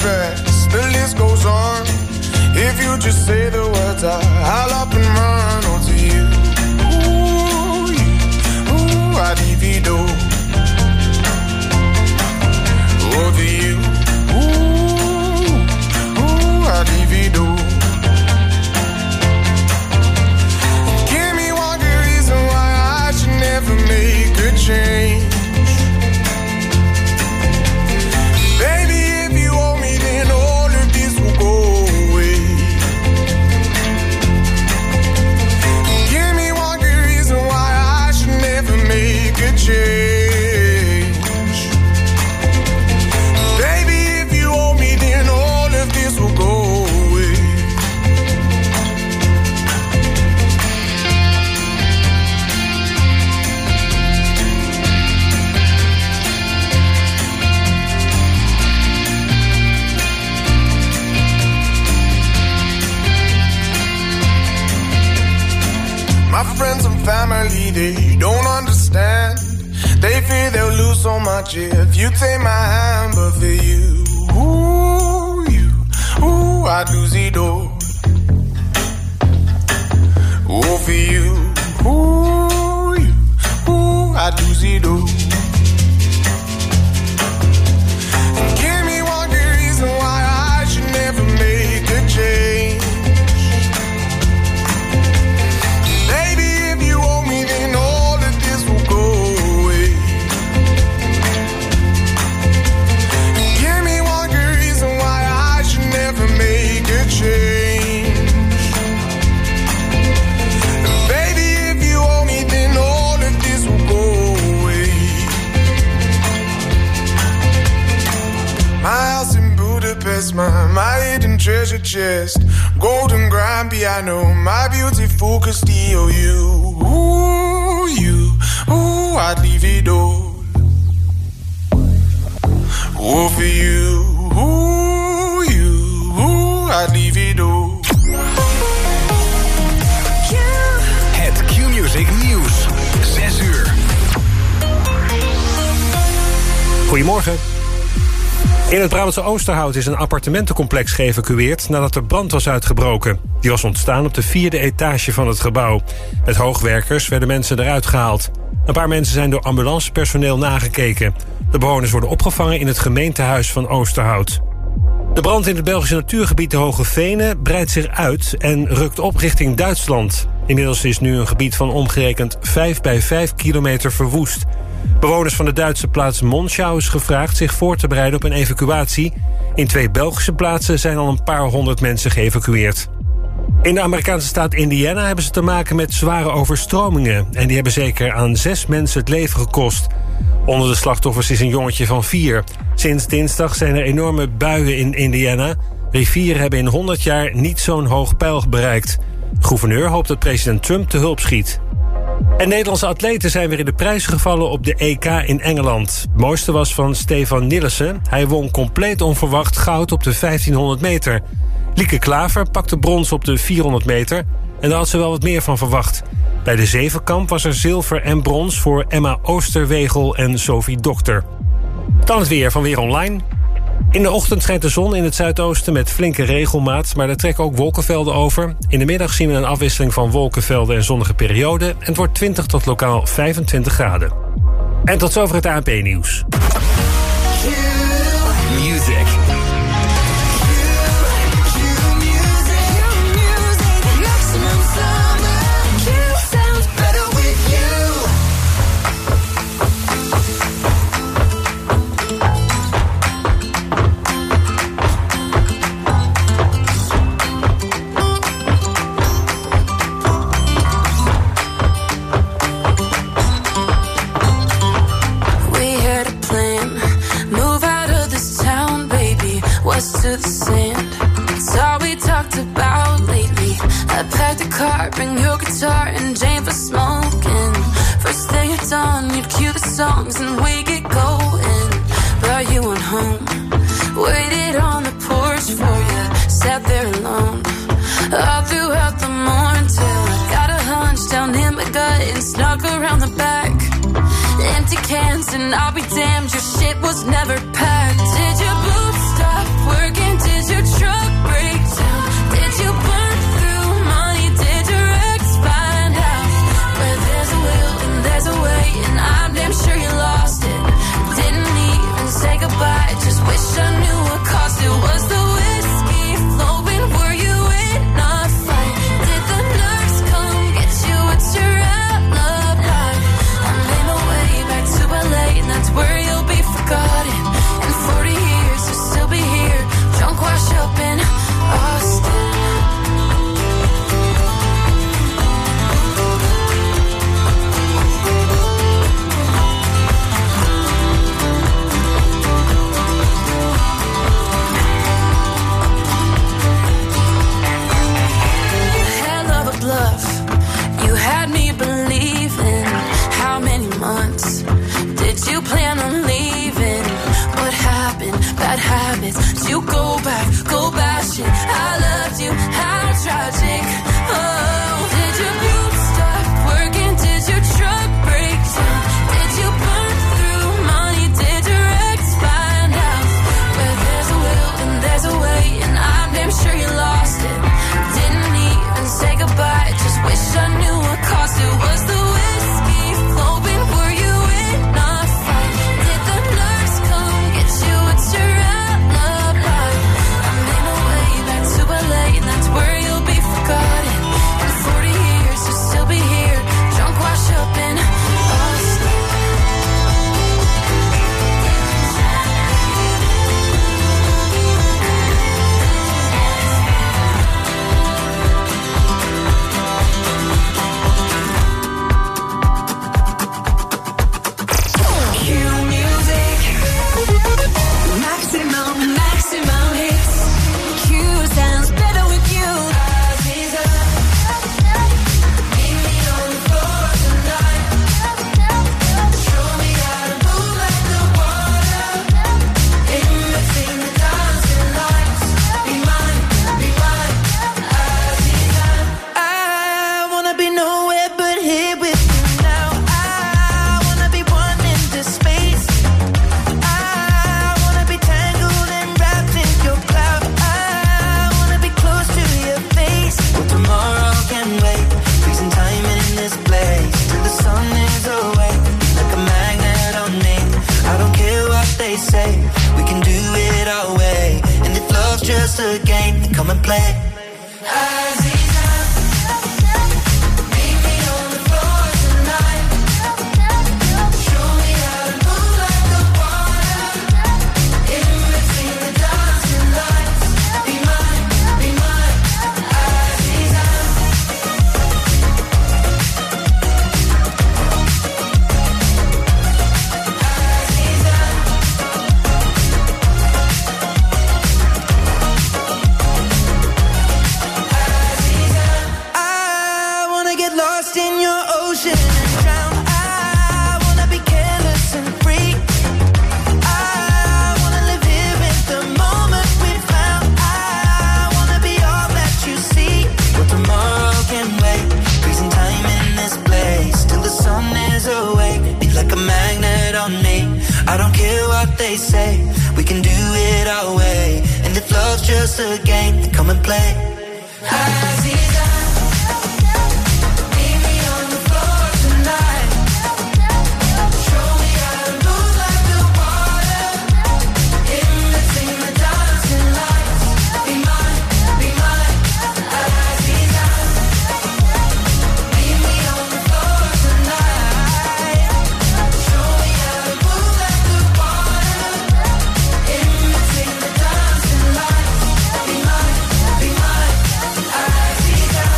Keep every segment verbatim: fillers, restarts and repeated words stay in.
dress, the list goes on. If you just say the words, I, I'll up and run. Oh, to you, ooh, you, ooh, I divido. Oh, to you, ooh, ooh, I divido. Give me one good reason why I should never make a change. Family, they don't understand. They fear they'll lose so much if you take my hand. But for you, ooh, you, ooh, I'd lose it all. Ooh, for you, ooh, you, ooh, I'd lose it all. Give me one good reason why I should never make a change. My, my hidden treasure chest, golden grand piano, my beautiful Castillo. You, ooh, you, ooh, I'd leave it all. Ooh, for you, ooh, you, ooh, I'd leave it all. Het Q-Music Nieuws, zes uur. Goedemorgen. In het Brabantse Oosterhout is een appartementencomplex geëvacueerd nadat er brand was uitgebroken. Die was ontstaan op de vierde etage van het gebouw. Met hoogwerkers werden mensen eruit gehaald. Een paar mensen zijn door ambulancepersoneel nagekeken. De bewoners worden opgevangen in het gemeentehuis van Oosterhout. De brand in het Belgische natuurgebied de Hoge Venen breidt zich uit en rukt op richting Duitsland. Inmiddels is nu een gebied van omgerekend vijf bij vijf kilometer verwoest. Bewoners van de Duitse plaats Monschau is gevraagd zich voor te bereiden op een evacuatie. In twee Belgische plaatsen zijn al een paar honderd mensen geëvacueerd. In de Amerikaanse staat Indiana hebben ze te maken met zware overstromingen. En die hebben zeker aan zes mensen het leven gekost. Onder de slachtoffers is een jongetje van vier. Sinds dinsdag zijn er enorme buien in Indiana. Rivieren hebben in honderd jaar niet zo'n hoog peil bereikt. De gouverneur hoopt dat president Trump te hulp schiet. En Nederlandse atleten zijn weer in de prijzen gevallen op de E K in Engeland. Het mooiste was van Stefan Nillissen. Hij won compleet onverwacht goud op de vijftienhonderd meter. Lieke Klaver pakte brons op de vierhonderd meter. En daar had ze wel wat meer van verwacht. Bij de zevenkamp was er zilver en brons voor Emma Oosterwegel en Sophie Dokter. Dan het weer van Weer Online. In de ochtend schijnt de zon in het zuidoosten met flinke regelmaat, maar er trekken ook wolkenvelden over. In de middag zien we een afwisseling van wolkenvelden en zonnige perioden. En het wordt twintig tot lokaal vijfentwintig graden. En tot zover het A N P-nieuws. Music. To the sand, it's all we talked about lately. I packed a car, bring your guitar and Jane for smoking. First thing at dawn, you'd cue the songs and we get going. Brought you on home, waited on the porch for you, sat there alone all throughout the morning till I got a hunch down in my gut and snuck around the back. Empty cans and I'll be damned, your shit was never packed. Did your boots stop working? just a game. Come and play. I don't care what they say, we can do it our way. And if love's just a game, then come and play. Aziza, meet me on the floor tonight. Show me how to move like the water. In between the dancing lights. Be mine, be mine, Aziza. Meet me on the floor tonight. Show me how to move like the water. In between the dancing lights. Be mine, be mine, Aziza.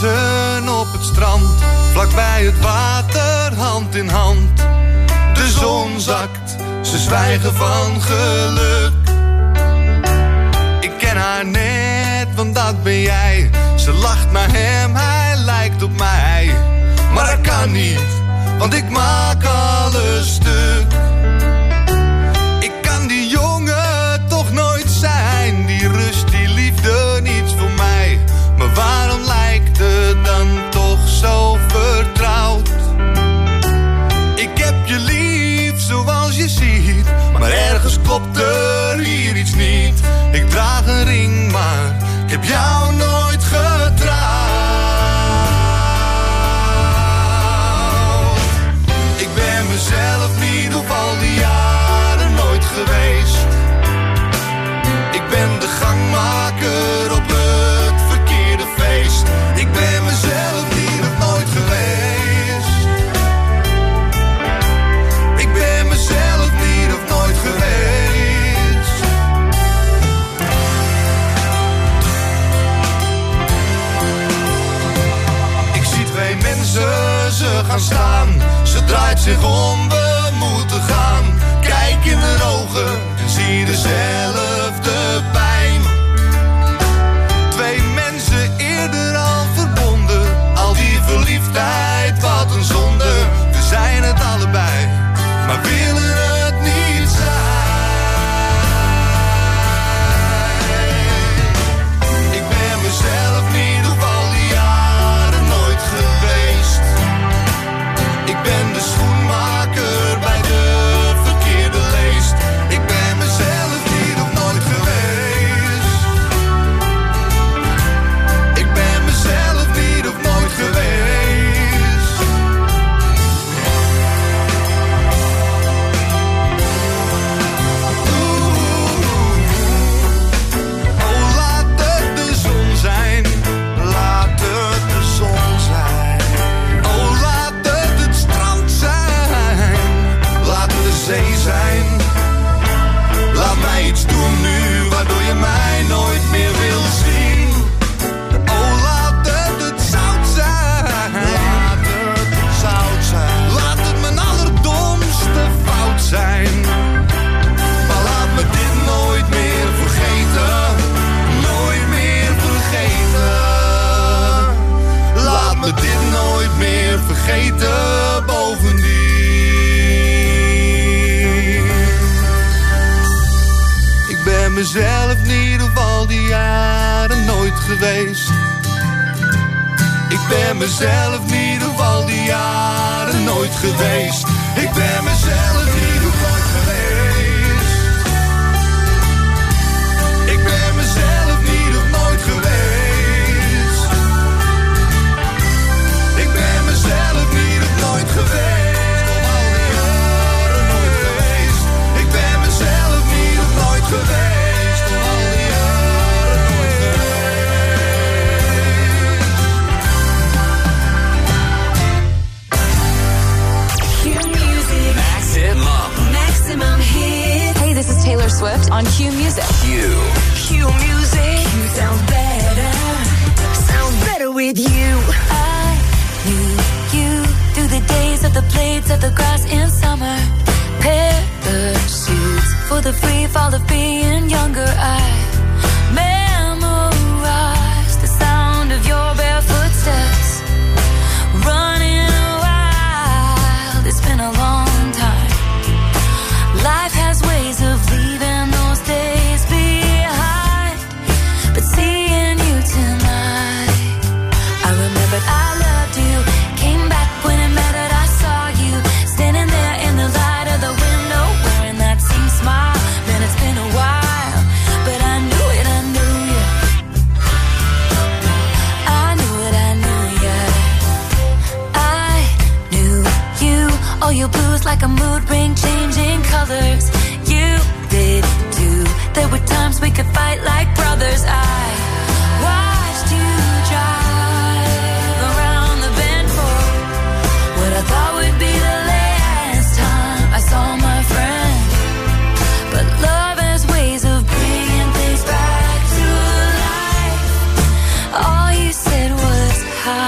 mensen op het strand, vlakbij het water, hand in hand. De zon zakt, ze zwijgen van geluk. Ik ken haar net, want dat ben jij. Ze lacht naar hem, hij lijkt op mij. Maar dat kan niet, want ik maak alles stuk. Ik kan die jongen toch nooit zijn. Die rust, die liefde, niets voor mij. Maar waarom lijkt het dan toch zo vertrouwd? Ik heb je lief zoals je ziet, maar ergens klopt er hier iets niet. Ik draag een ring, maar ik heb jou nooit getrouwd. Ik ben mezelf niet op al die jaren nooit geweest. Ik ben de gangmaker op het verkeerde feest. Ik ben mezelf niet of nooit geweest. Ik ben mezelf niet of nooit geweest. Ik zie twee mensen, ze gaan staan. Ze draait zich om, we moeten gaan. Kijk in haar ogen en zie dezelfde pijn. Twee mensen eerder al verbonden. Al die verliefdheid, wat een zonde. We zijn het allebei, maar willen het niet zijn. Ik ben mezelf niet op al die jaren nooit geweest. Ik ben de schoenmaker bij de verkeerde leest. Ik ben mezelf niet of nooit geweest. Ik ben mezelf niet of nooit geweest. Oeh. Oh, laat het de zon zijn. Laat het de zon zijn. Oh, laat het het strand zijn. Laat het de zee zijn. Laat mij iets doen nu, waardoor je mij nooit meer wil zien. Oh, laat het het zout zijn. Laat het het zout zijn. Laat het mijn allerdomste fout zijn. Maar laat me dit nooit meer vergeten. Nooit meer vergeten. Laat me dit nooit meer vergeten, bovendien. Ik ben mezelf niet op al die jaren nooit geweest. Ik ben mezelf niet op al die jaren nooit geweest. Ik ben mezelf niet op nooit geweest. Ik ben mezelf niet op nooit geweest. Ik ben mezelf niet op nooit geweest. Op al die jaren nooit geweest. Ik ben mezelf niet op nooit geweest. Op al die jaren nooit geweest. Q Music. Maximum. Maximum hit. Hey, this is Taylor Swift on Q Music. Q. Q Music. Q sounds better. Sounds better with you. I knew you through the days of the blades of the grass in summer. Parachutes for the free fall of being younger. I memorized the sound of your bare footsteps. Running wild, it's been a long time. Life has ways of leaving those days behind. But seeing you tonight, I remembered I loved you. Came back when it mattered, I saw you standing there in the light of the window, wearing that same smile. Man, it's been a while, but I knew it, I knew you. I knew it, I knew you. I knew you. All your blues like a mood ring, changing colors. You did too. There were times we could fight like brothers. I watched you drive around the bend for what I thought would be the last time I saw my friend. But love has ways of bringing things back to life. All you said was hi.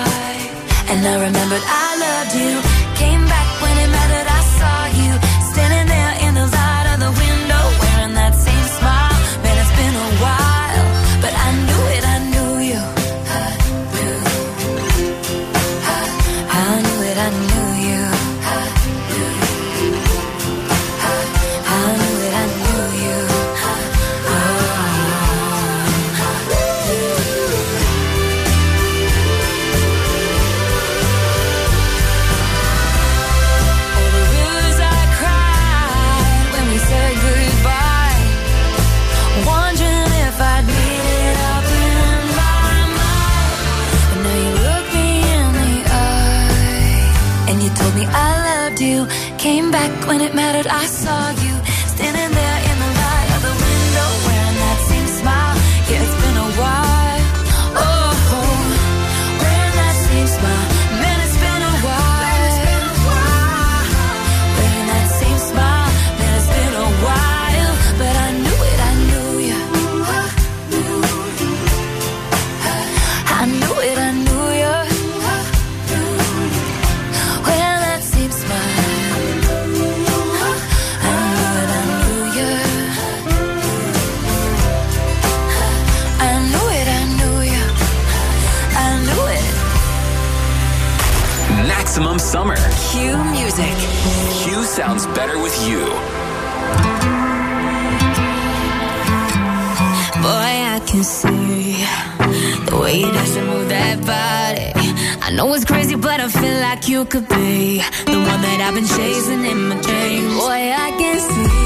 loved you. Came back when it mattered, I saw you standing there in the light of the window, wearing that same smile. Yeah, it's been a while. Oh, wearing that same smile. Man, it's been a while. Wearing that same smile. Man, it's been a while. But I knew it, I knew you. I knew it, I knew you. Wearing that same smile. I knew it, I knew you. I knew it, I knew you. I knew it. Maximum Summer. Q Music. Q sounds better with you. Boy, I can see the way you dance and move that body. I know it's crazy, but I feel like you could be the one that I've been chasing in my dreams. Boy, I can see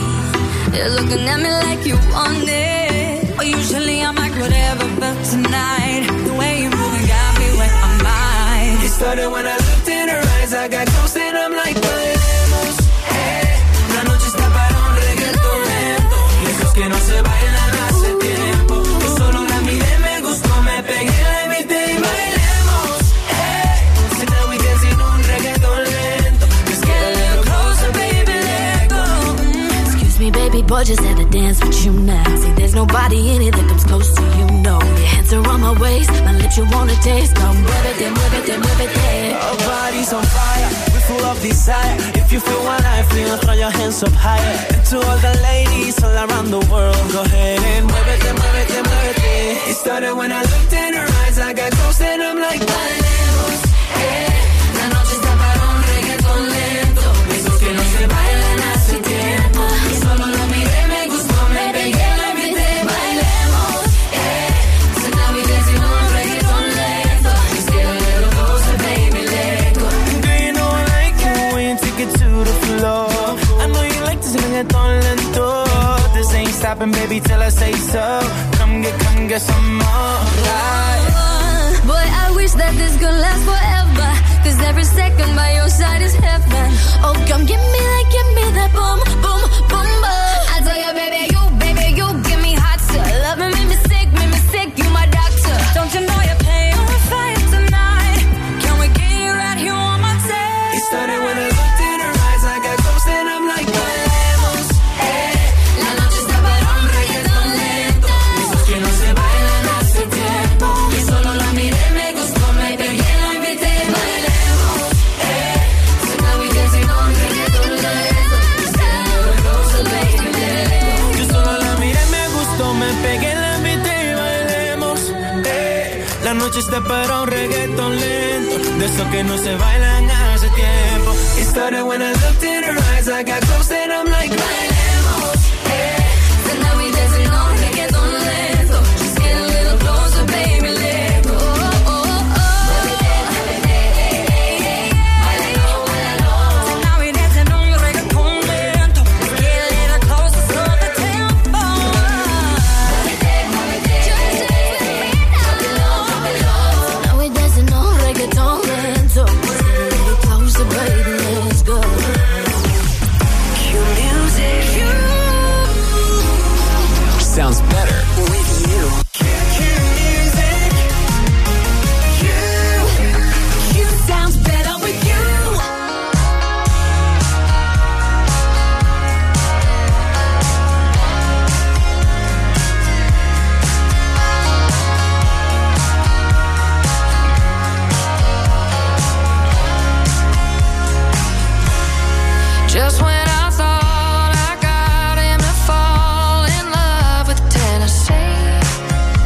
you're looking at me like you want it. But usually I'm like whatever, but tonight the way you move it got me where I'm mine. It started when I looked in her eyes. I got close and I'm like, bailemos. Hey, la noche está para un reggaetón lento. Y esos que no se bailan hace tiempo. Yo solo la miré, me gustó, me pegué, la invité y bailemos. Hey, so now we dancing un reggaetón lento. Let's get a little closer, baby, let go. Mm, excuse me, baby boy, just had to dance with you now. See, there's nobody in it that comes close to you, no. Your hands are on my waist, my lips you wanna taste. Come muévete, muévete, muévete. Our bodies on fire, we're full of desire. If you feel what I feel, throw your hands up higher. And to all the ladies all around the world, go ahead and muévete, muévete, muévete. It started when I looked in her eyes. I got close and I'm like, bailemos. Hey, la noche está para un reggaetón lento. Esos que no se bailan hace tiempo. Y solo la miré, me gustó, me pegué, la invité, bailemos. Hey, so now we dancing un reggaetón lento. Let's get a little closer, baby, let go. Do you know I like it when you take it to the floor? I know you like this reggaetón lento. This ain't stopping, baby, till I say so. Come get, come get some more. Right. Boy, I wish that this could last forever. Cause every second by your side is heaven. Oh, come give me that, give me that boom, boom, boom, boom. I tell you, baby, you, baby, you give me hot to love and make me sick, make me sick, you my doctor. Don't you know you're playing with fire tonight? Can we get you right here on my tape? It started when I looked in her eyes. I got close and I'm like, bailemos. Hey, la noche está para un reggaetón lento. Esos que no se bailan hace tiempo. Y solo la miré, me gustó, me pegué, la invité, bailemos. Hey, so now we dancing on reggaetón lento. Let's get a little closer, baby, let go. Yo solo la miré, me gustó, me pegué, la invité y bailemos. Hey, la noche está para un reggaetón lento. De esos que no se bailan hace tiempo. It started when I looked in her eyes. I got close and I'm like, bailemos. Hey, so now we dancing on reggaetón lento. Just get a little closer, baby, let go. Oh, oh, oh. So now we dancing on your reggaeton lento. Get a little closer, slow the tempo. So now we dancing on reggaeton lento. Get a little closer, baby, let's go. Q music. Sounds better with you. Q, Q music. Q. You sounds better with you. Just when I thought I got him to fall in love with Tennessee,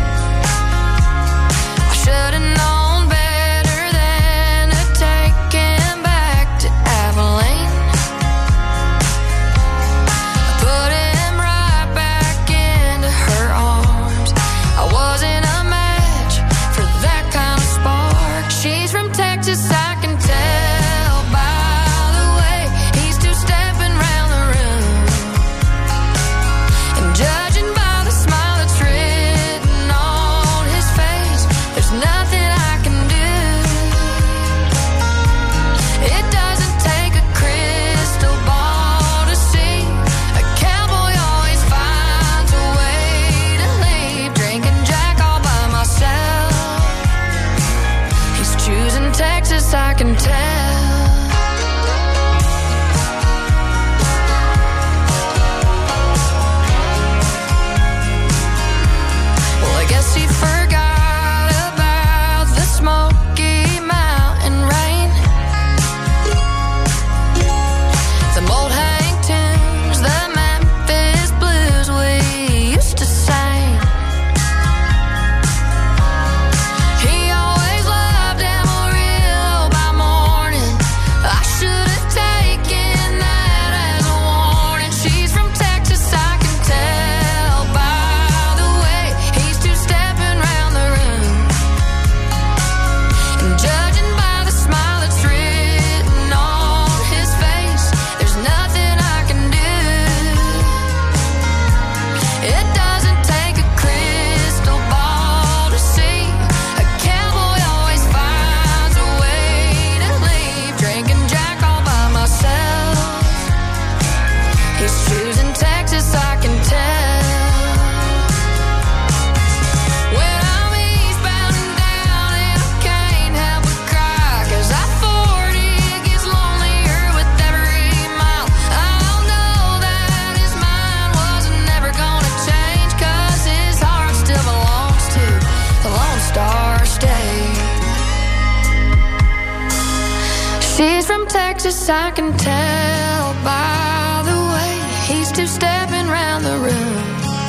from Texas, I can tell by the way he's two-stepping round the room.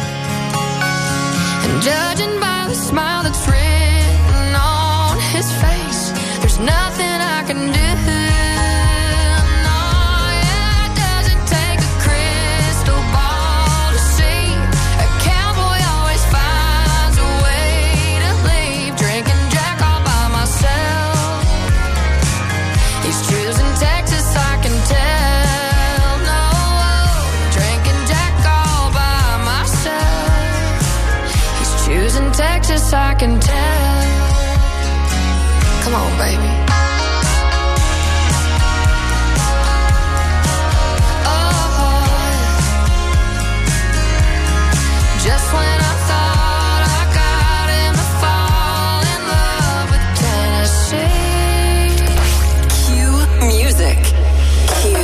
And judging by the smile that's written on his face, there's nothing I can do. No, yeah, it doesn't take a crystal ball to see. A cowboy always finds a way to leave. Drinking Jack all by myself. He's choosing Texas, I can tell. No, drinking Jack all by myself. He's choosing Texas, I can tell. Come on, baby. Just when I thought I got him to fall in love with Tennessee. Q Music. Q.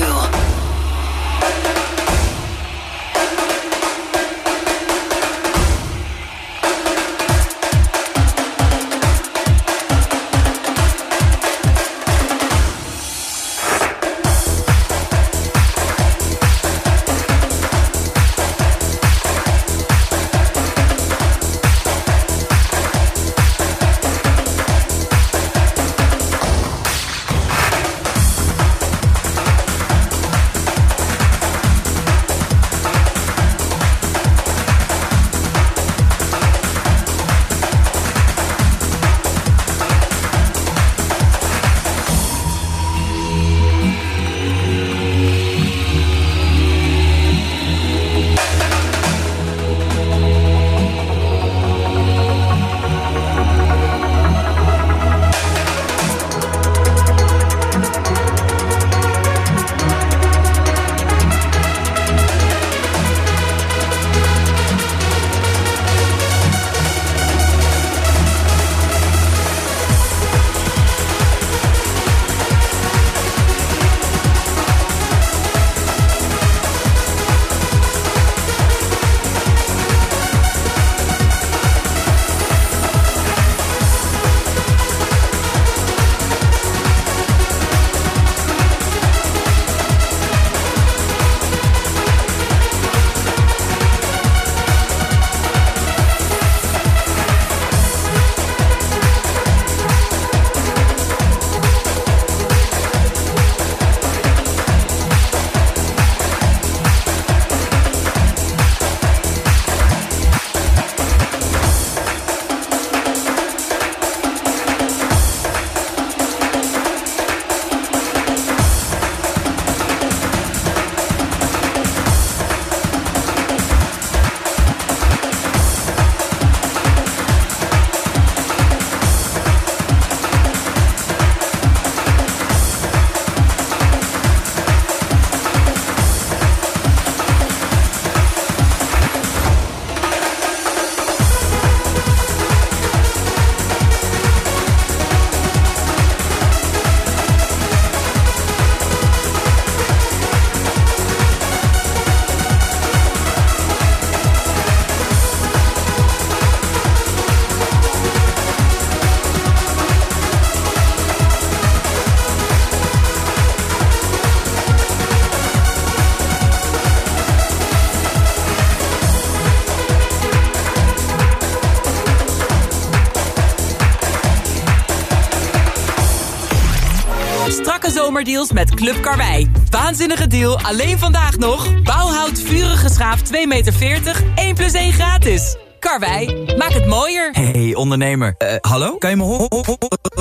Zomerdeals met Club Karwei. Waanzinnige deal, alleen vandaag nog. Bouwhout vurige schaaf twee meter veertig, één plus één gratis. Karwei, maak het mooier. Hey ondernemer, uh, hallo? Kan je me horen?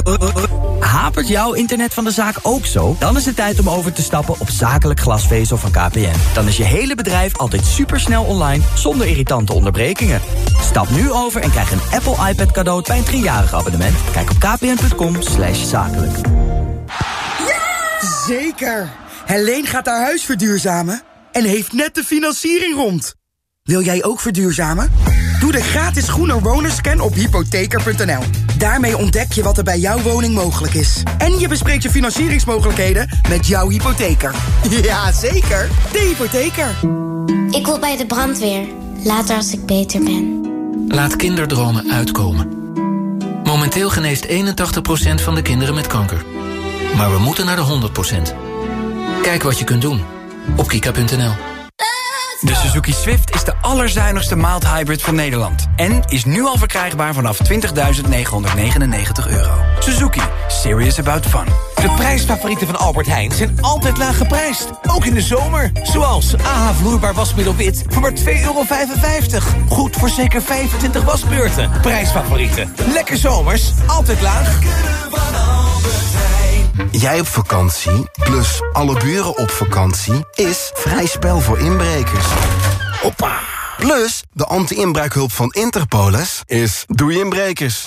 Hapert jouw internet van de zaak ook zo? Dan is het tijd om over te stappen op zakelijk glasvezel van K P N. Dan is je hele bedrijf altijd supersnel online, zonder irritante onderbrekingen. Stap nu over en krijg een Apple iPad cadeau bij een driejarig abonnement. Kijk op kpn.com slash zakelijk. Zeker! Helene gaat haar huis verduurzamen en heeft net de financiering rond. Wil jij ook verduurzamen? Doe de gratis Groener Wonerscan op hypotheker punt n l. Daarmee ontdek je wat er bij jouw woning mogelijk is. En je bespreekt je financieringsmogelijkheden met jouw hypotheker. Ja, zeker! De hypotheker. Ik wil bij de brandweer. Later als ik beter ben. Laat kinderdromen uitkomen. Momenteel geneest eenentachtig procent van de kinderen met kanker. Maar we moeten naar de honderd procent. Kijk wat je kunt doen op kika punt n l. De Suzuki Swift is de allerzuinigste mild hybrid van Nederland. En is nu al verkrijgbaar vanaf twintigduizend negenhonderdnegenennegentig euro. Suzuki. Serious about fun. De prijsfavorieten van Albert Heijn zijn altijd laag geprijsd. Ook in de zomer. Zoals A H vloeibaar wasmiddel wit voor maar twee euro vijfenvijftig. Goed voor zeker vijfentwintig wasbeurten. Prijsfavorieten. Lekker zomers. Altijd laag. Jij op vakantie, plus alle buren op vakantie, is vrij spel voor inbrekers. Hoppa! Plus, de anti-inbraakhulp van Interpolis is doei inbrekers.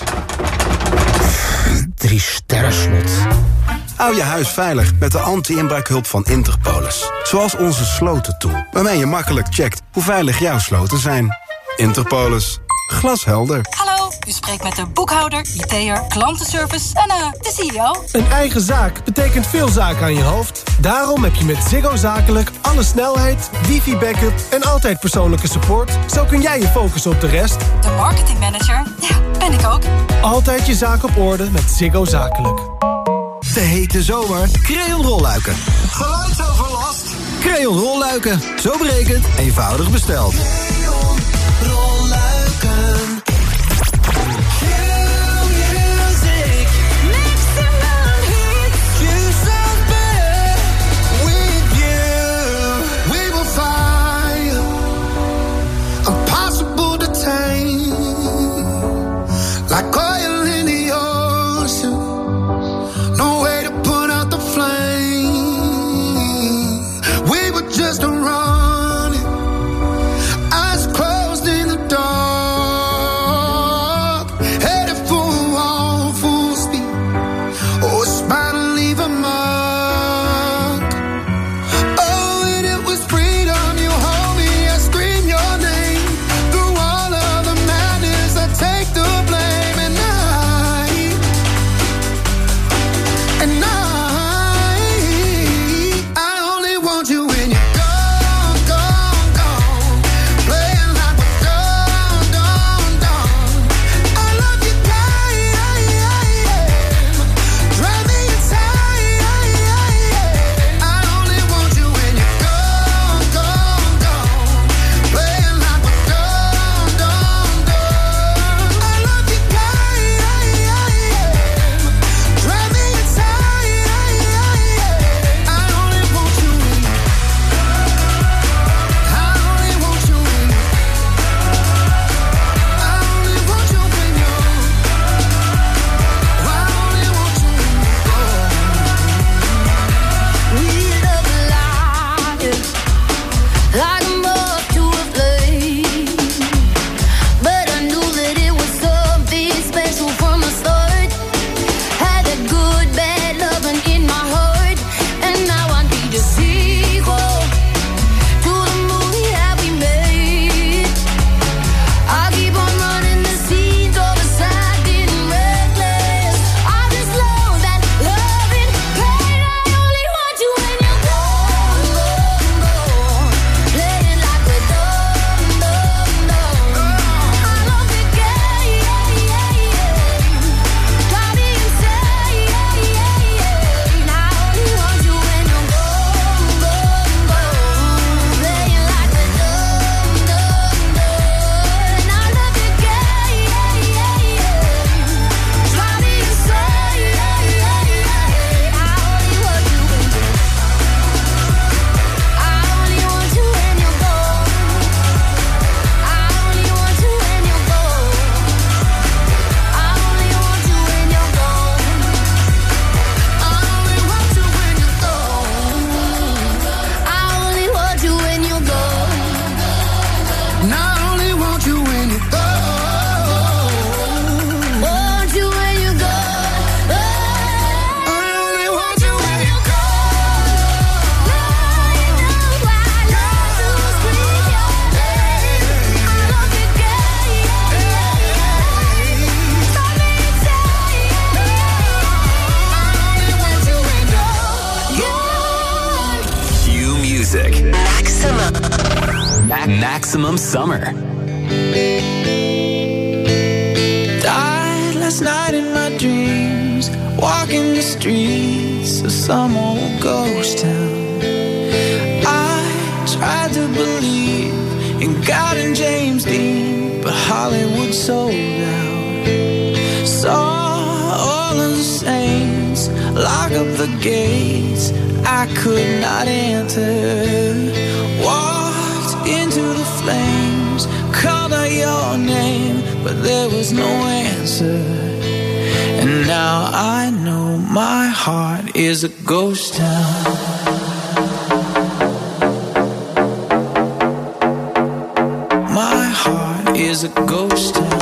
Drie sterren slot. Hou je huis veilig met de anti-inbraakhulp van Interpolis. Zoals onze slotentool, waarmee je makkelijk checkt hoe veilig jouw sloten zijn. Interpolis. Glashelder. Hallo, u spreekt met de boekhouder, I T'er, klantenservice en uh, de C E O. Een eigen zaak betekent veel zaken aan je hoofd. Daarom heb je met Ziggo Zakelijk alle snelheid, wifi-backup en altijd persoonlijke support. Zo kun jij je focussen op de rest. De marketingmanager, ja, ben ik ook. Altijd je zaak op orde met Ziggo Zakelijk. De hete zomer, Creon rolluiken. Geluidsoverlast? Creon rolluiken. Zo berekend, eenvoudig besteld. Creon rolluiken. Like oil in the ocean, no way to put out the flame. We were just running, eyes closed in the dark, headed for a wall full speed. Oh, it's bound to leave a mark. Oh, and it was freedom. You hold me, I scream your name. Through all of the madness, I take the blame. And I, I only want you when you're gone, gone, gone. Playing like we're done, done, done. I love you, guy, drive me inside. I only want you when you're gone, gone, gone. Playing like we're done, done, done. I love you, guy, drive me inside. Like a moth to a flame, but I knew that it was something special from the start. Had a good, bad loving in my heart, and now I need a sequel to the movie that we made. I keep on running the scenes all beside getting reckless. I just love that loving pain. I only want you when you're gone, gone, gone. Playing like we're done, done, done. I love the game, drive me insane. I only want you when you're gone, gone, gone. Playing like we're done, done, done. I love the game, drive me insane. I only want you when you're I only want you when you're gone. I only want you when you're gone. I only want you when you're gone. I only want you when you're gone. I only want you when you're gone. And I only want you when you're gone. Want you when you're gone. I only want you when you're Q Music. Maximum. Ma- Maximum Summer. Died last night in my dreams, walking the streets to some old ghost town. I tried to believe in God and James Dean, but Hollywood sold out. Saw all of the saints lock up the gates I could not enter. Walked into the flames, called out your name, but there was no answer. And now I know my heart is a ghost town. My heart is a ghost town.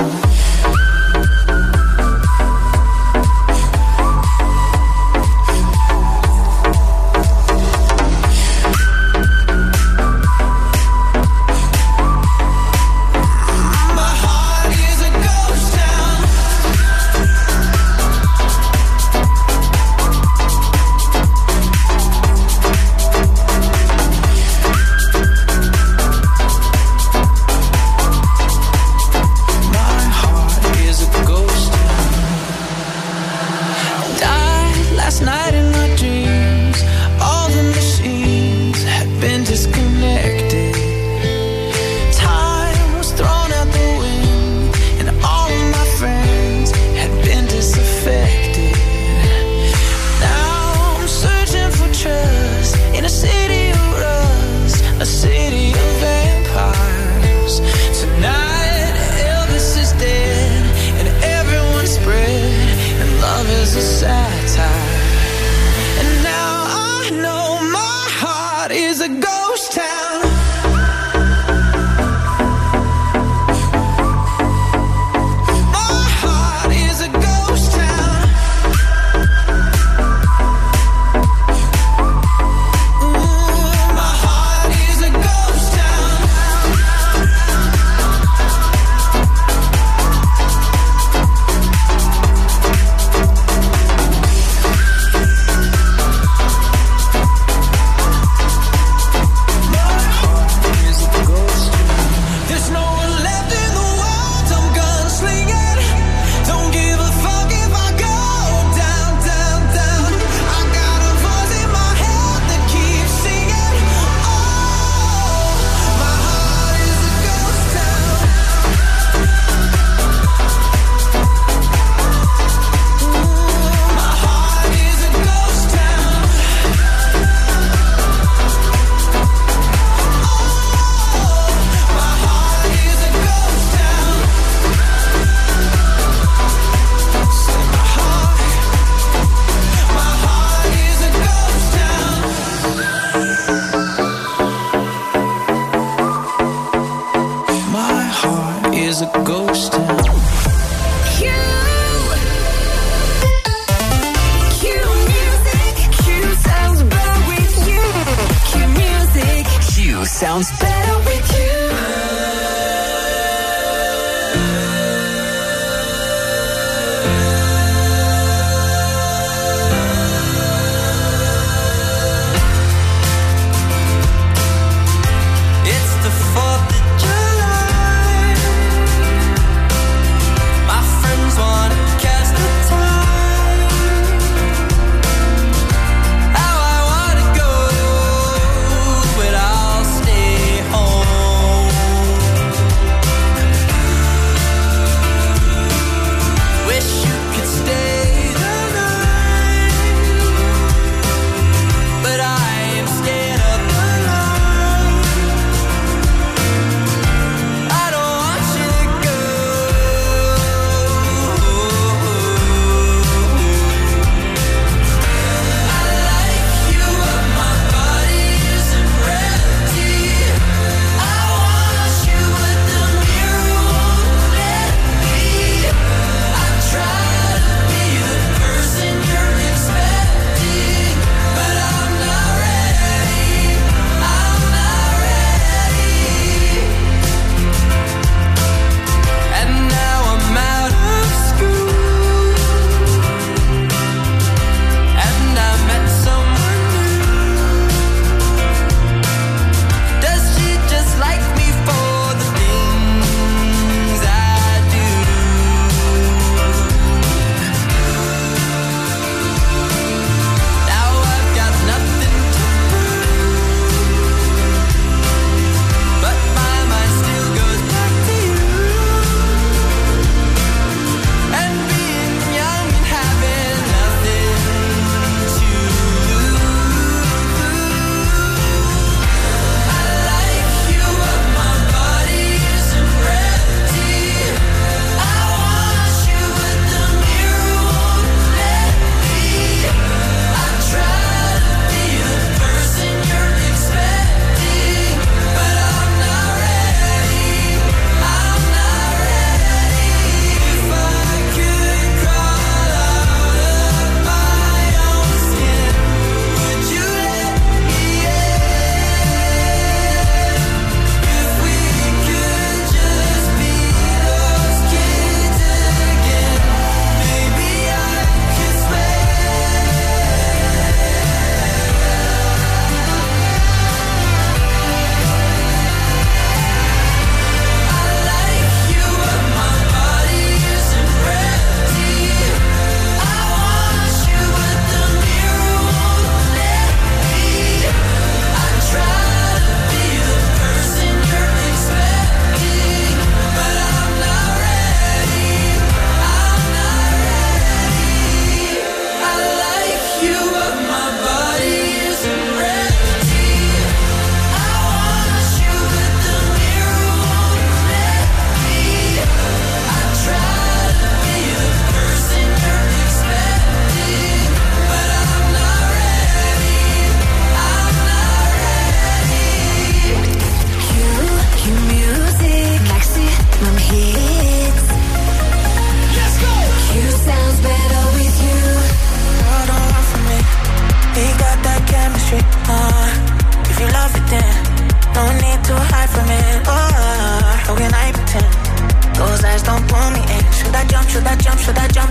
Stay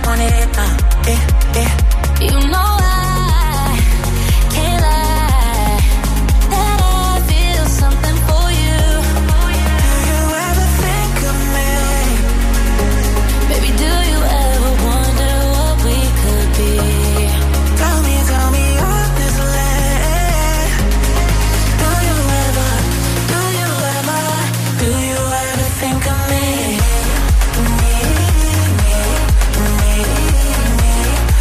want it, uh, eh, eh. You know I can't lie that I feel something for you. Do you ever think of me? Baby, do you ever wonder what we could be? Tell me, tell me honestly. Do you ever, do you ever, do you ever think of me? Me, me, me, me.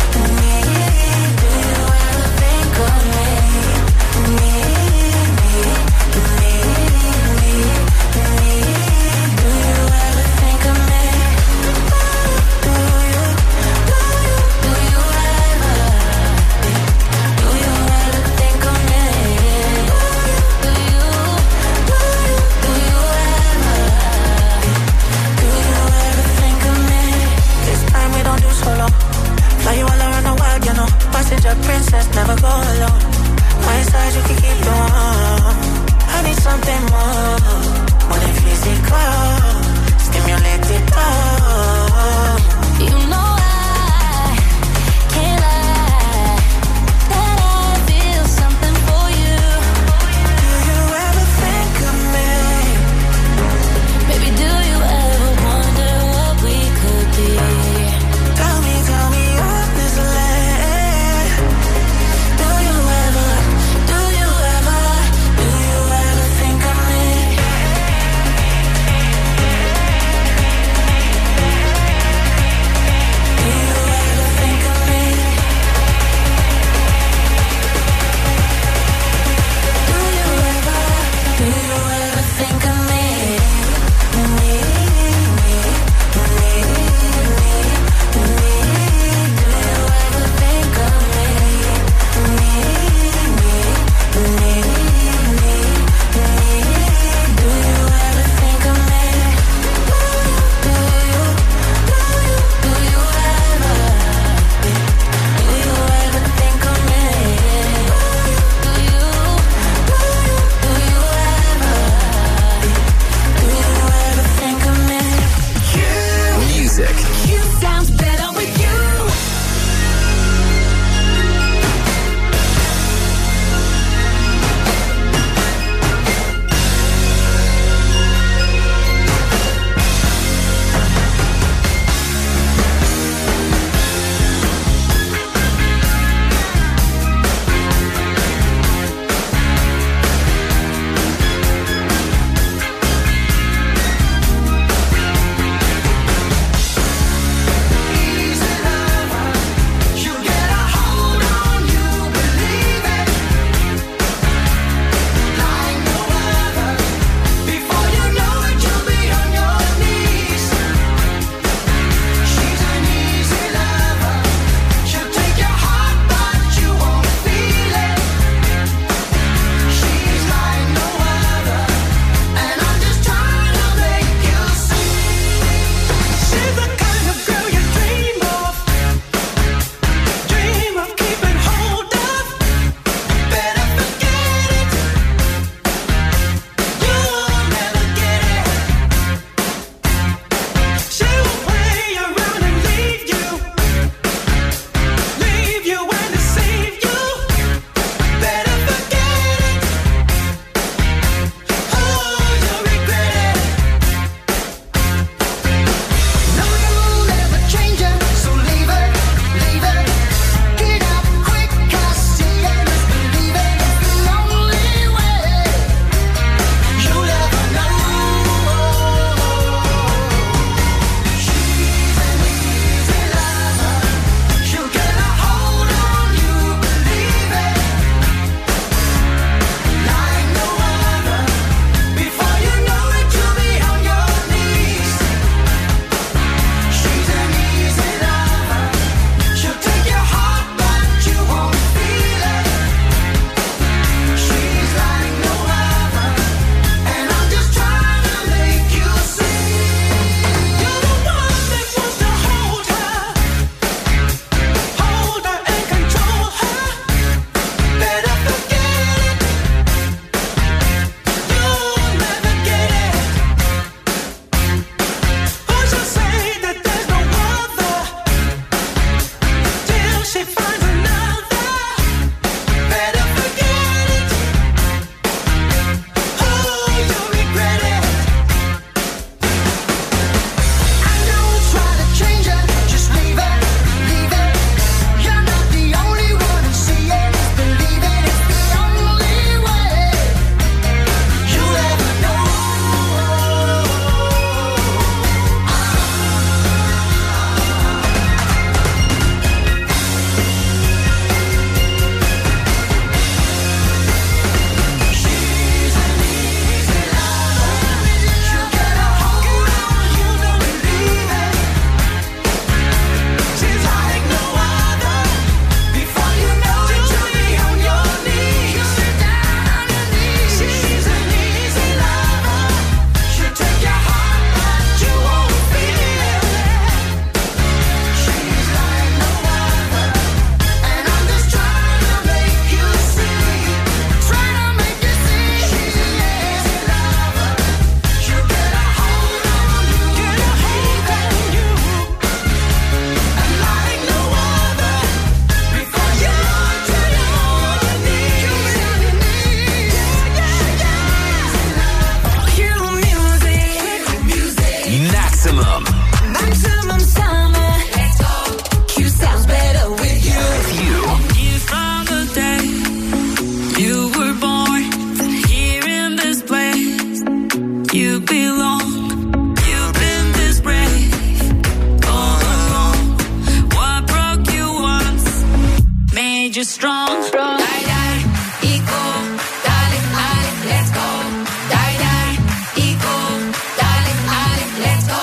strong. Die, die, eco, darling, darling, let's go. Die, die, eco, darling, darling, let's go.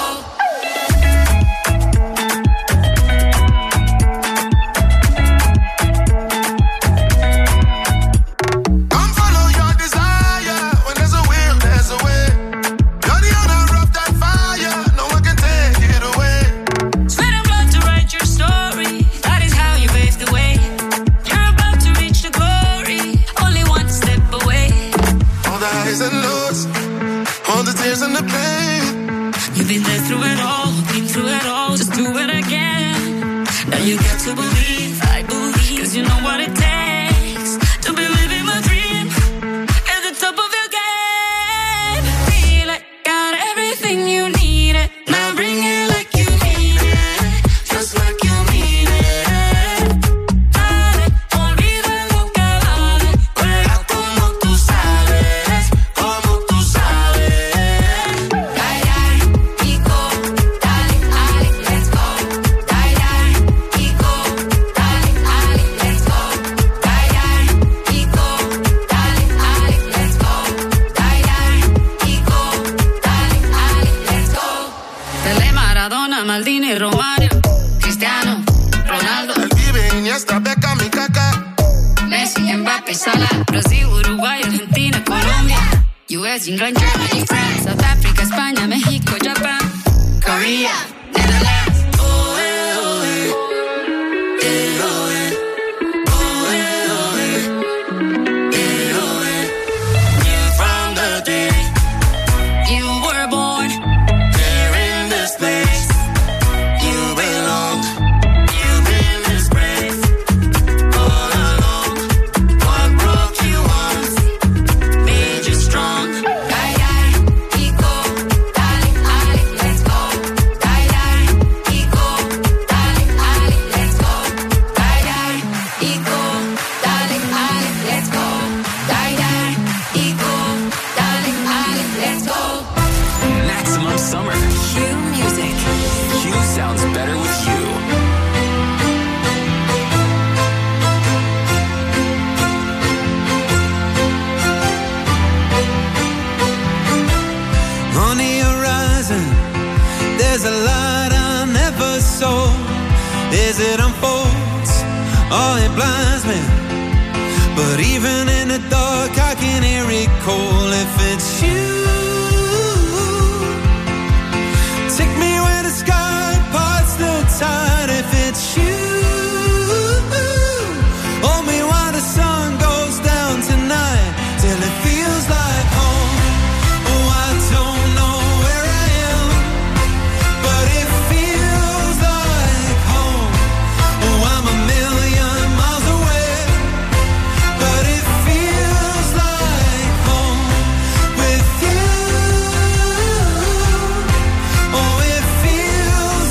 Come follow your desire. When there's a will, there's a way. You're the owner of that fire. No one can take it away. Sweat and blood to write your story. That is how you pave the way. You're about to reach the glory. Only one step away. All the highs and lows, all the tears and the pain. You've been there through it all, been through it all. Just do it again. Now you got to believe, I believe, 'cause you know what it takes to be living my dream at the top of your game. Feel it, got everything you need it. Now bring it like you mean it, just like you mean it. Dale, olvida lo que vale, juega como tú sabes, como tú sabes. Die, die, eco, darling, darling, let's go. Die, die, eco, darling, darling, let's go. Die, die, eco, darling, darling, let's go. Die, die, eco, darling, darling, let's go. Pelé, Maradona, Maldini, Romario, Cristiano, Ronaldo, El Pibe, Iniesta, Beckham y Kaká. Messi, Mbappé, Salah, Brasil, Uruguay, Argentina, Colombia, U S, England, Germany, France, South Africa, España, México, Japan, Korea, Netherlands. Oh, eh, oh, eh. Eh, oh, eh. Oh, eh, oh, eh. Eh, oh, eh. Knew from the day You were born. here in this place, you belong. You've been this brave all along. What broke you once made you strong. Die, die, eco, darling, darling, let's go. Die, die, eco, darling, darling, let's go. Die, die, eco, darling, darling, let's go. Die, die, eco, darling, darling, let's go. Maximum Summer. Q Music. Q sounds better with you. On the horizon, there's a light I never saw. As it unfolds, oh, it blinds me. But even in the dark, I can hear it call. If it's you, take me where the sky parts the tide. If it's you, hold me while the sun goes down tonight, till it feels like home. Oh, I don't know where I am, but it feels like home. Oh, I'm a million miles away, but it feels like home with you. Oh, it feels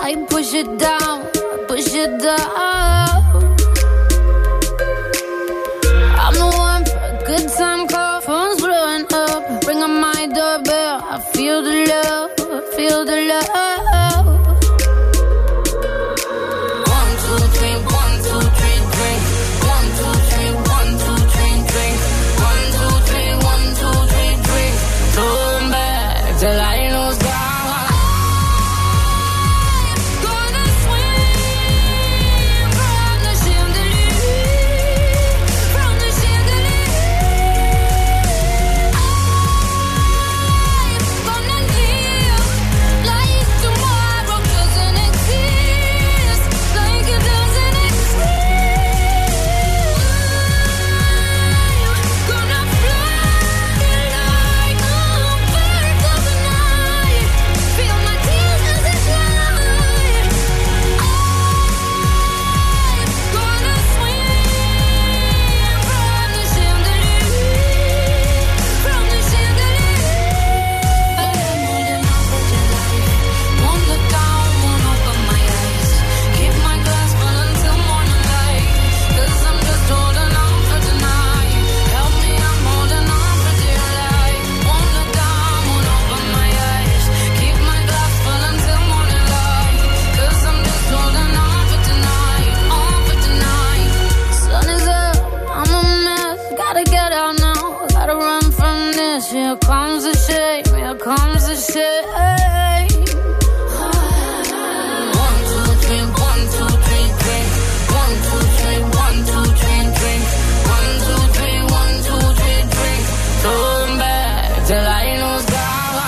Why you push it down, push it down? I'm the one for a good time call. Phone's blowing up, ring on my doorbell. I feel the love, I feel the love. One, two, three, one, two, three, drink. One, two, three, one, two, three, drink. One, two, three, one, two, three, drink. Turn back till I lose God. Here comes the shame, here comes the shame. One, two, three, one, two, three, drink. One, two, three, one, two, three, drink. One, two, three, one, two, three, drink. Turn back till I lose God.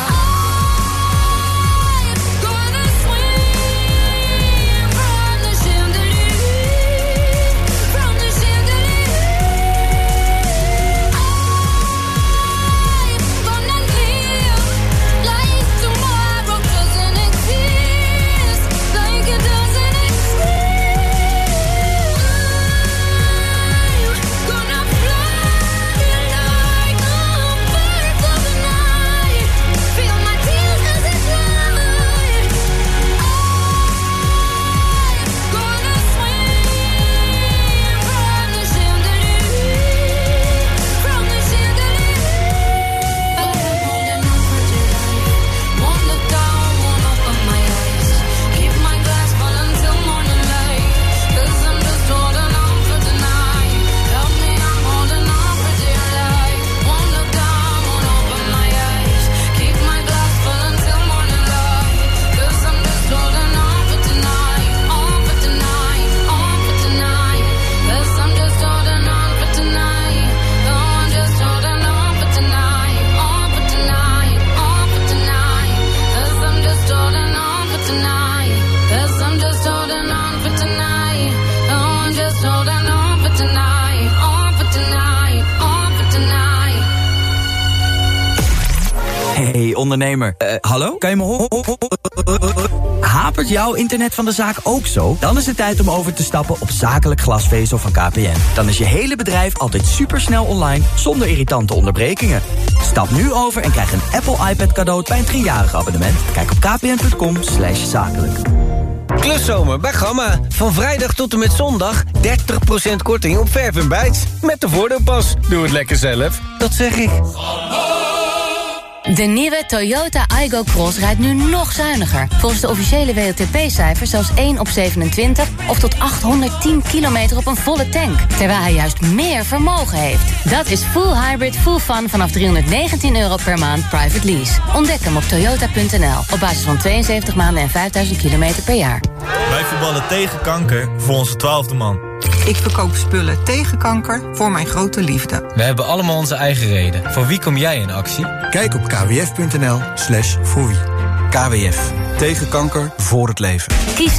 Hey ondernemer, uh, hallo? Kan je me horen? Hapert jouw internet van de zaak ook zo? Dan is het tijd om over te stappen op zakelijk glasvezel van K P N. Dan is je hele bedrijf altijd supersnel online, zonder irritante onderbrekingen. Stap nu over en krijg een Apple iPad cadeau bij een driejarig abonnement. Kijk op kpn.com slash zakelijk. Kluszomer bij Gamma. Van vrijdag tot en met zondag dertig procent korting op verf en bijts. Met de voordeelpas. Doe het lekker zelf. Dat zeg ik. De nieuwe Toyota Aygo Cross rijdt nu nog zuiniger. Volgens de officiële W L T P-cijfers zelfs één op zevenentwintig... of tot achthonderdtien kilometer op een volle tank. Terwijl hij juist meer vermogen heeft. Dat is full hybrid, full fun vanaf driehonderdnegentien euro per maand private lease. Ontdek hem op toyota punt n l. Op basis van tweeënzeventig maanden en vijfduizend kilometer per jaar. Wij voetballen tegen kanker voor onze twaalfde man. Ik verkoop spullen tegen kanker voor mijn grote liefde. We hebben allemaal onze eigen reden. Voor wie kom jij in actie? Kijk op kwf punt n l slash voor wie. K W F. Tegen kanker, voor het leven. Kies